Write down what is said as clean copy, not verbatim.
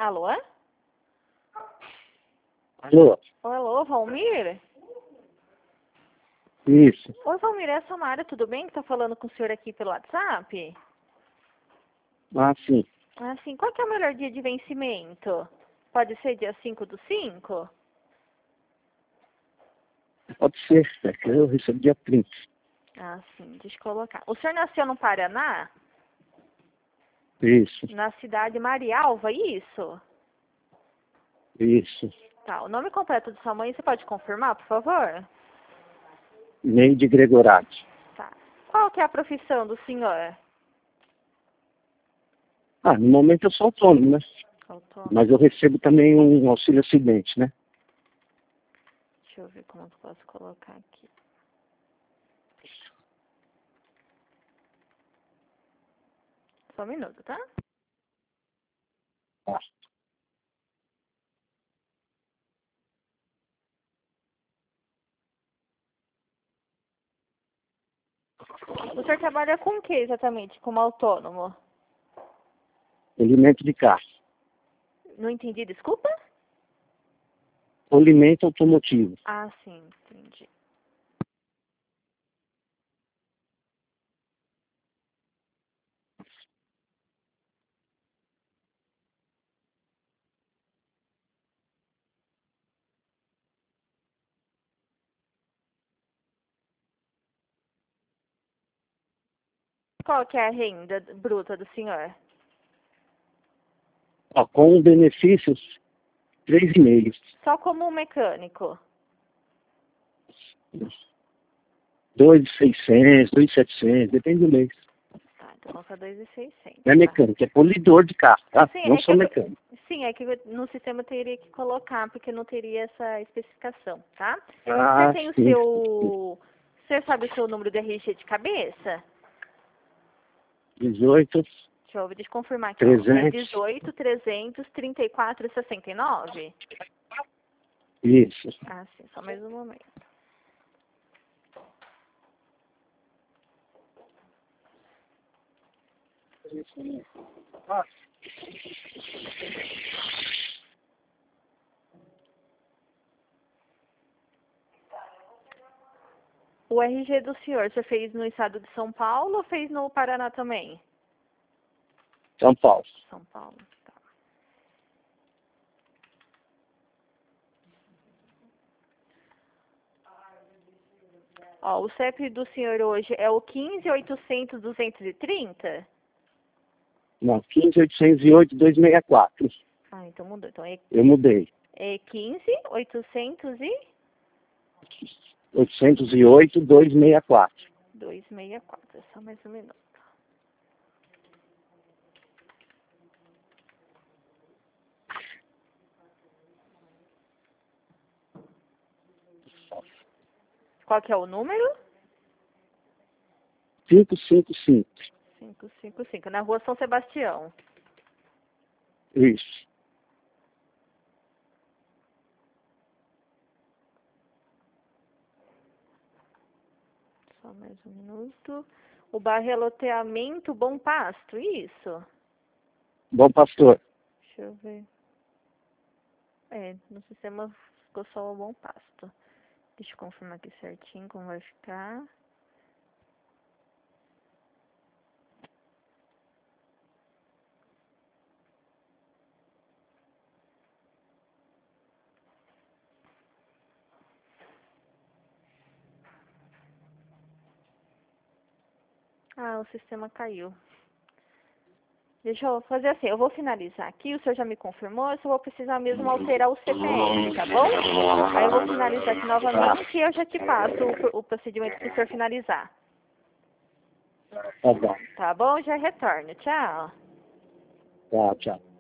Alô? Alô? Alô, Valmir? Isso. Oi, Valmir, é a Samara, tudo bem? Que tá falando com o senhor aqui pelo WhatsApp? Ah, sim. Ah, sim. Qual que é o melhor dia de vencimento? Pode ser dia 5/5? Pode ser, é que eu recebo dia 30. Ah, sim, deixa eu colocar. O senhor nasceu no Paraná? Isso, Na cidade de Marialva, isso? isso. Tá, o nome completo de sua mãe, você pode confirmar, por favor? Neide Gregorati. Tá. Qual que é a profissão do senhor? Ah, no momento eu sou autônomo, né? Autônomo. Mas eu recebo também um auxílio acidente, né? Deixa eu ver como eu posso colocar aqui. Só um minuto, tá? Tá. O senhor trabalha com o que exatamente, como autônomo? Polimento de carro. Não entendi, desculpa? Polimento automotivo. Ah, sim, entendi. Qual que é a renda bruta do senhor? Ó, com benefícios, 3,5. Só como mecânico? 2.600, 2.700, depende do mês. Tá, então coloca 2.600. Não é Tá. mecânico, é polidor de carro, tá? Sim, Não é que sou mecânico. no sistema eu teria que colocar, porque não teria essa especificação, tá? Você Ah, tem o sim. seu... Você sabe o seu número de RG de cabeça? 18, Deixa eu confirmar aqui, ó. É 300. 18, 300, 34 e 69? Isso. Ah, sim, só mais um momento. O RG do senhor, você fez no estado de São Paulo ou fez no Paraná também? São Paulo. São Paulo, tá. Ó, o CEP do senhor hoje é o 15.800.230? Não, 15.808, 264. Ah, então mudou. Então Eu mudei. é 15.800 e 808, 264. 264. Só mais um minuto. Qual que é o número? 555. 555, na rua São Sebastião. Isso. Só mais um minuto. O bairro é Loteamento Bom Pasto, isso? Bom pastor. Deixa eu ver. É, no sistema ficou só o Bom Pasto. Deixa eu confirmar aqui certinho como vai ficar. Ah, o sistema caiu. Deixa eu fazer assim, eu vou finalizar aqui, o senhor já me confirmou, eu só vou precisar mesmo alterar o CPF, tá bom? Aí eu vou finalizar aqui novamente e eu já te passo o procedimento para o senhor finalizar. Tá bom. Tá bom? Já retorno. Tchau. Tá, tchau.